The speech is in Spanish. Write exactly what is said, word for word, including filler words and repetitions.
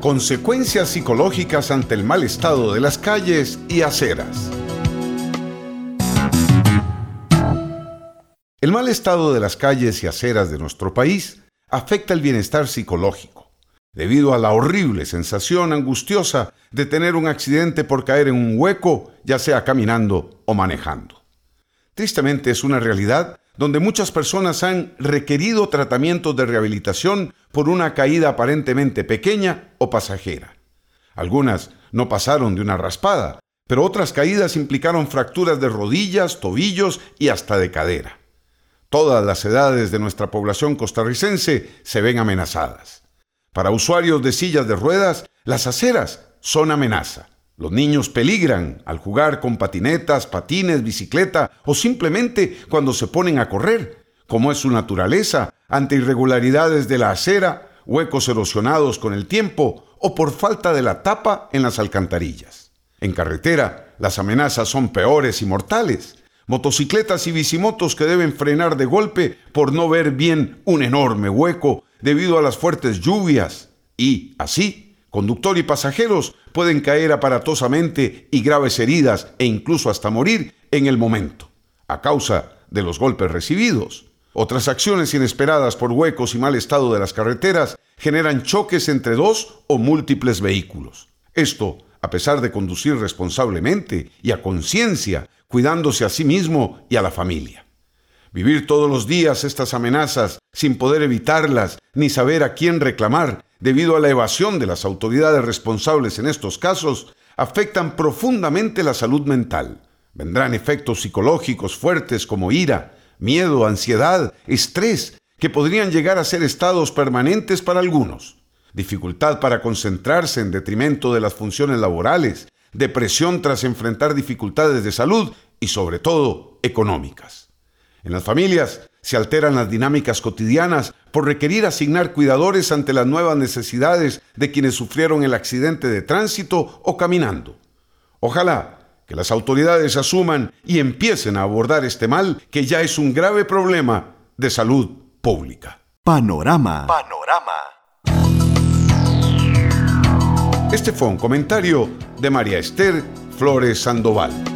Consecuencias psicológicas ante el mal estado de las calles y aceras. El mal estado de las calles y aceras de nuestro país afecta el bienestar psicológico, debido a la horrible sensación angustiosa de tener un accidente por caer en un hueco, ya sea caminando o manejando. Tristemente es una realidad donde muchas personas han requerido tratamientos de rehabilitación por una caída aparentemente pequeña o pasajera. Algunas no pasaron de una raspada, pero otras caídas implicaron fracturas de rodillas, tobillos y hasta de cadera. Todas las edades de nuestra población costarricense se ven amenazadas. Para usuarios de sillas de ruedas, las aceras son amenaza. Los niños peligran al jugar con patinetas, patines, bicicleta o simplemente cuando se ponen a correr, como es su naturaleza, ante irregularidades de la acera, huecos erosionados con el tiempo o por falta de la tapa en las alcantarillas. En carretera, las amenazas son peores y mortales. Motocicletas y bicimotos que deben frenar de golpe por no ver bien un enorme hueco debido a las fuertes lluvias y, así, conductor y pasajeros pueden caer aparatosamente y graves heridas e incluso hasta morir en el momento, a causa de los golpes recibidos. Otras acciones inesperadas por huecos y mal estado de las carreteras generan choques entre dos o múltiples vehículos. Esto, a pesar de conducir responsablemente y a conciencia, cuidándose a sí mismo y a la familia. Vivir todos los días estas amenazas sin poder evitarlas ni saber a quién reclamar debido a la evasión de las autoridades responsables en estos casos afectan profundamente la salud mental. Vendrán efectos psicológicos fuertes como ira, miedo, ansiedad, estrés, que podrían llegar a ser estados permanentes para algunos. Dificultad para concentrarse en detrimento de las funciones laborales, depresión tras enfrentar dificultades de salud y sobre todo económicas. En las familias se alteran las dinámicas cotidianas por requerir asignar cuidadores ante las nuevas necesidades de quienes sufrieron el accidente de tránsito o caminando. Ojalá que las autoridades asuman y empiecen a abordar este mal que ya es un grave problema de salud pública. Panorama. Panorama. Este fue un comentario de María Esther Flores Sandoval.